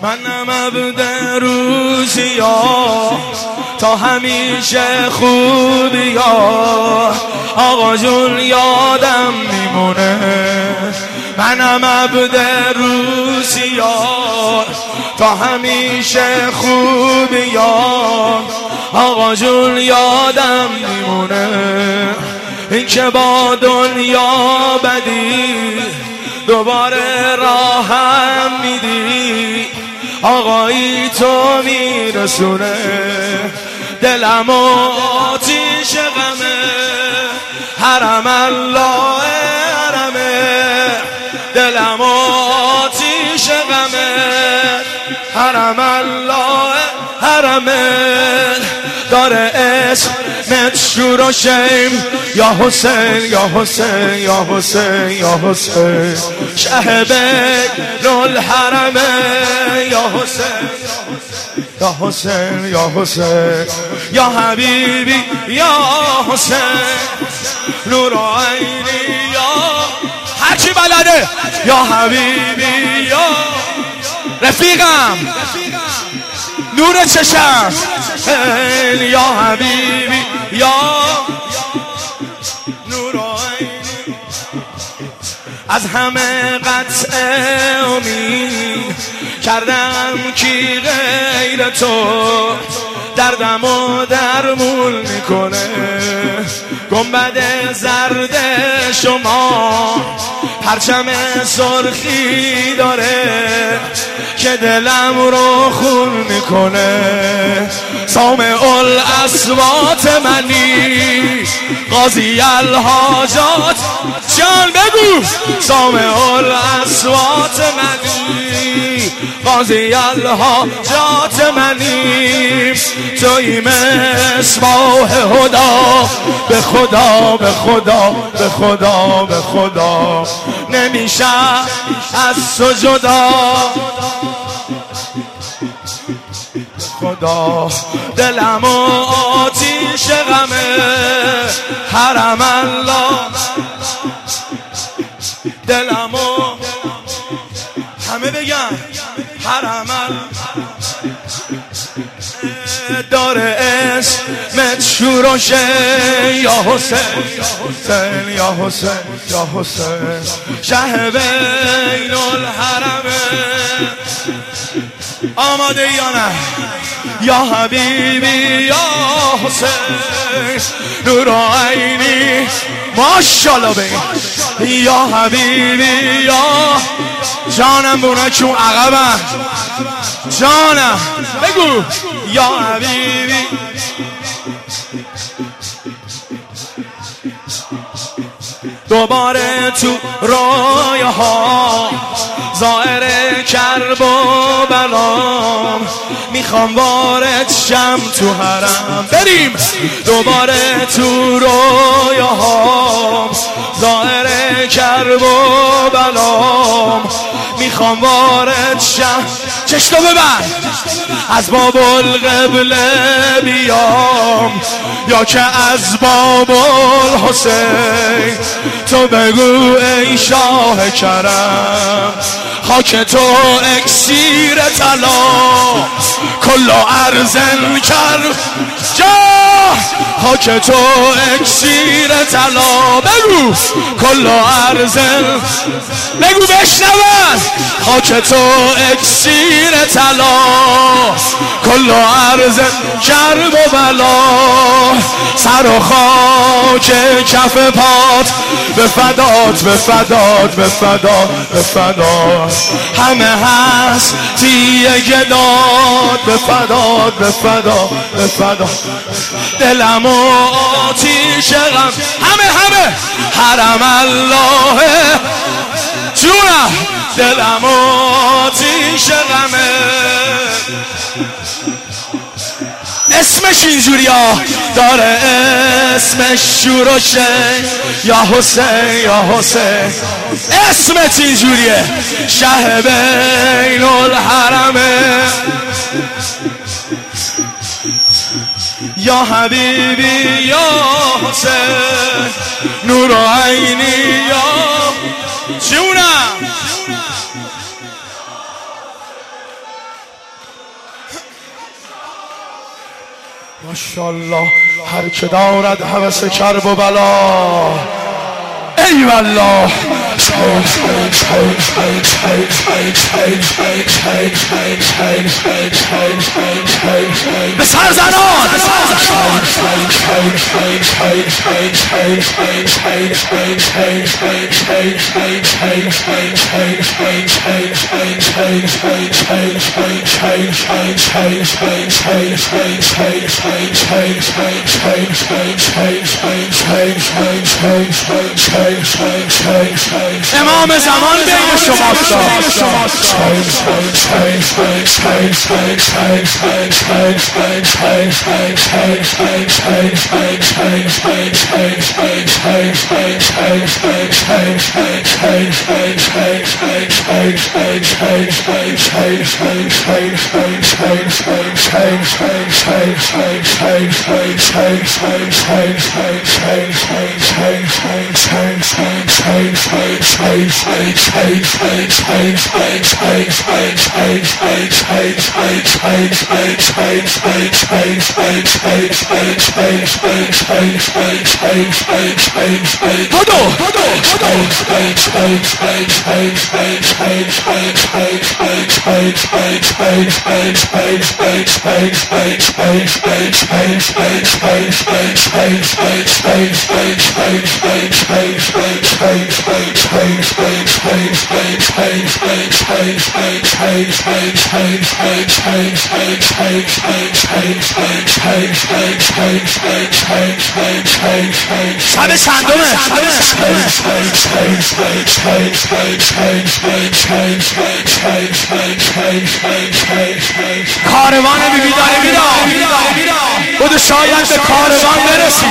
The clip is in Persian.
منم عبد روزیا تا همیشه خوبیا آقا جون یادم میمونه. منم عبد روزیا تا همیشه خوبیا آقا جون یادم میمونه. این که با دنیا بدی دوباره راهم میدی آقایی تو میرسونه. دلم آتیش غمه حرم الله حرمه. دلم آتیش غمه حرم الله حرمه. داره اسمت شور و شیم یا حسین یا حسین یا حسین یا حسین. شه بین الحرمه یا حسین یا حسین یا حسین یا حبیبی یا حسین. نور عینی یا هرچی بلده یا حبیبی یا رفیقم نور چشم یا حبیبی یا نور عینی. از همه قطع امید کردم کی غیر تو دردم و درمون میکنه. گنبد زرد شما پرچم سرخی داره که دلم رو خون میکنه. سامع الاصوات منی قاضی الحاجات جان بگو. سامع الاصوات منی قاضی الحاجات منی. توی مصباح هدا به خدا به خدا به خدا به خدا نمیشه از سجدا خدا. دلم آتیش غمه حرم الله. دلم همه بگن حرم الله. داره اسمت شور و شی یا حسین یا حسین یا حسین. شه بین الحرمه. آماده یا نه یا حبیبی یا حسین. نور عینی ماشاءالله بگی یا حبیبی یا جانم بونه چون عقبم جانم بگو یا حبیبی. دوباره تو رویاها ظاهر کرب و بلام میخوام وارد شم تو حرم. بریم دوباره تو رویاها ظاهر کرب و بلام میخوام وارد شم. چشتو ببر از باب القبله بیام یا که از باب الحسین. تو بگو ای شاه کرم خاک تو اکسیر طلا کل ارزن کرد جا. خاک تو اکسیر طلا بگو کل ارزن بگو بشنون. خاک تو اکسیر طلا کل ارزن کرب و بلا. سر و خاک کف پات به فدات به فدات به فدا به فدا. همه هستی گداد به فدات به فدا به فدا. دلم آتیش غم همه حرم الله جونم. دلم آتیش غمه اسمش اینجوری ها داره اسمش شور و شی یا حسین یا حسین. اسمت اینجوریه شه بین الحرمه یا حبیبی یا حسین. نور عینی یا جونم. ماشاءالله هر که دارد هوس کرب و بلا ای والله به سر زنان امام زمان بین شماست شب چندمه کاروان بیبی داره میرا بود شاید به کاروان برسی